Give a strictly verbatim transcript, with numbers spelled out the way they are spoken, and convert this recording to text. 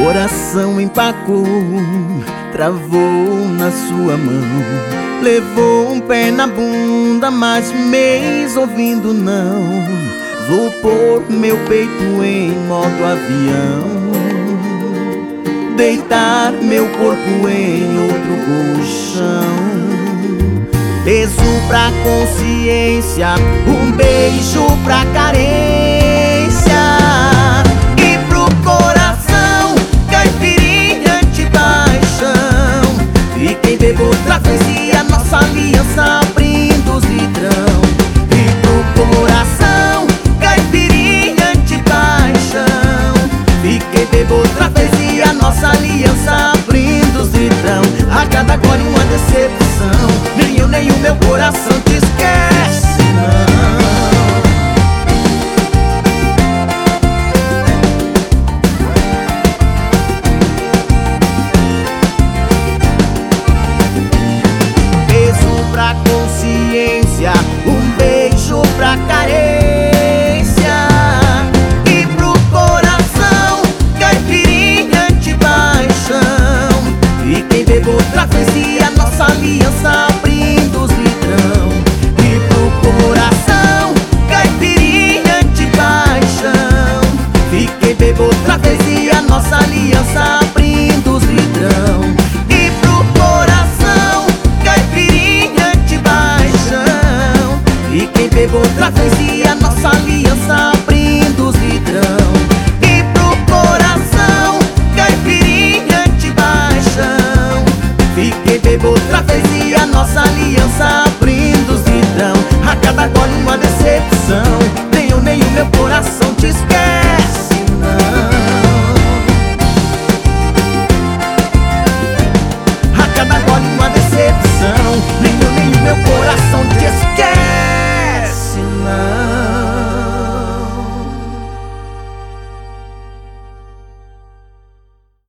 Coração empacou, travou na sua mão. Levou um pé na bunda, mas mês ouvindo não. Vou pôr meu peito em modo avião, deitar meu corpo em outro colchão. Peso pra consciência, um beijo pra carência, e pro coração caipirinha de paixão. E quem bebeu travessia, nossa aliança abrindo os litrão. E pro coração caipirinha de paixão. E quem bebeu travessia, nossa aliança abrindo os litrão. A cada gole uma decepção, nem eu nem o meu coração te esquece, não. Peso pra consciência, um beijo pra carência, e pro coração caipirinha de paixão. E quem bebeu travessia, nossa aliança abrindo os litrão. E pro coração caipirinha de paixão. E quem bebeu travessia, nossa aliança abrindo os litrão. E pro coração caipirinha de paixão. E quem bebeu travessia, nossa aliança abrindo os litrão. E pro coração caipirinha de paixão. E quem bebeu travessia, nossa aliança